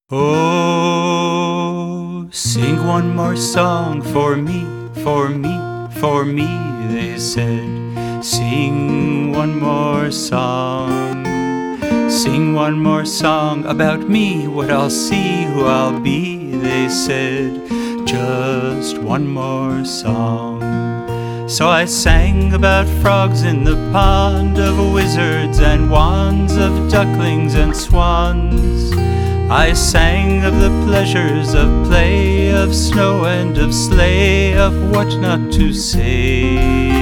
Oh, sing one more song for me, for me, for me, they said. Sing one more song. Sing one more song about me, what I'll see, who I'll be, they said. Just one more song. So I sang about frogs in the pond, of wizards and wands, of ducklings and swans. I sang of the pleasures of play, of snow and of sleigh, of what not to say.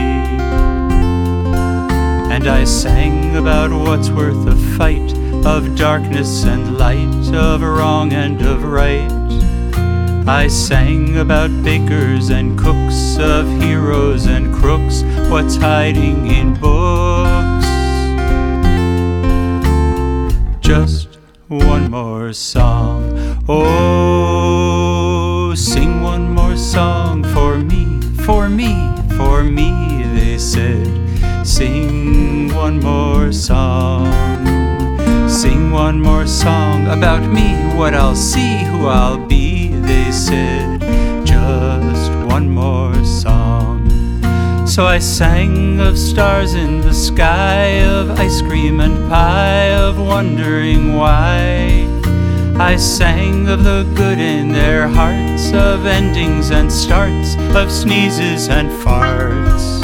And I sang about what's worth a fight, of darkness and light, of wrong and of right. I sang about bakers and cooks, of heroes and crooks, what's hiding in books. Just one more song. Oh, sing one more song for me, for me, for me, they said. Sing one more song. Sing one more song about me, what I'll see, who I'll be, they said. Just one more song. So I sang of stars in the sky, of ice cream and pie, of wondering why. I sang of the good in their hearts, of endings and starts, of sneezes and farts.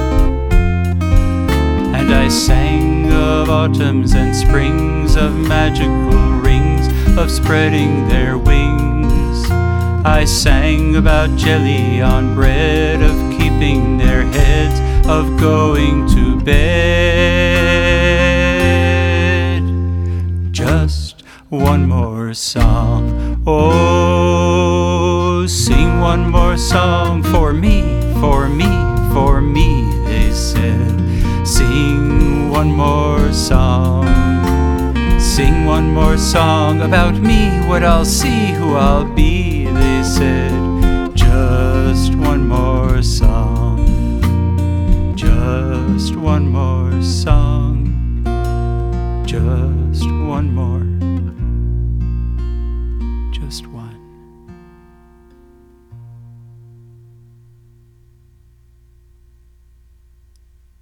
And I sang of autumns and springs, of magical rings, of spreading their wings. I sang about jelly on bread, of keeping their heads, of going to bed. Just one more song. Oh, sing one more song for me, for me, for me, they said. Sing one more song. Sing one more song about me, what I'll see, who I'll be, they said. Just one more song. Just one more song. Just one more